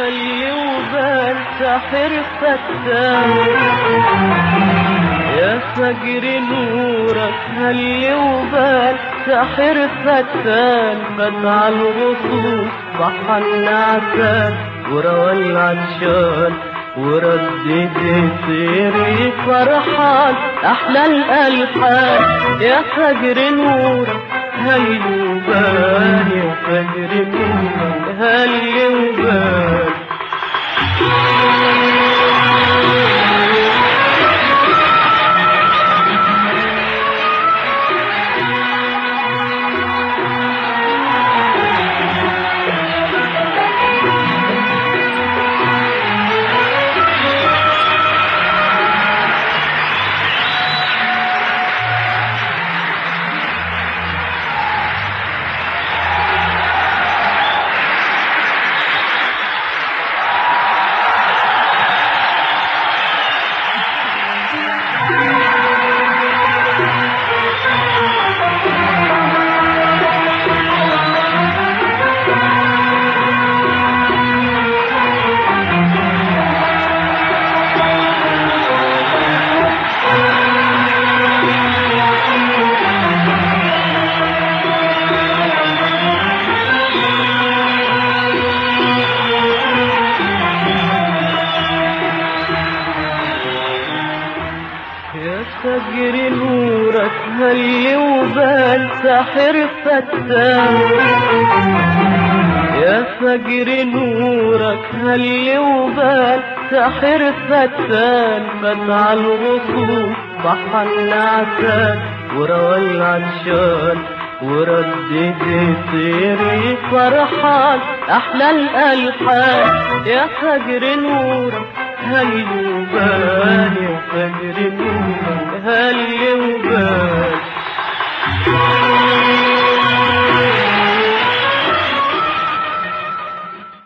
هل وبال ساحر فتان يا فجر نورك هل وبال ساحر فتان قطع الغصون صح النعسان وروى العطشان وردد سيري فرحان احلى الالحان يا فجر نورك هل وبال يا فجر نورك هل وبال فجر نورك هل وبال ساحر فتان يا فجر نورك هل وبال ساحر فتان فتح الغصون صح النعسان وروى العطشان وردد سيري فرحان احلى الالحان يا فجر نورك هل وبال يا فجر نورك هل وبال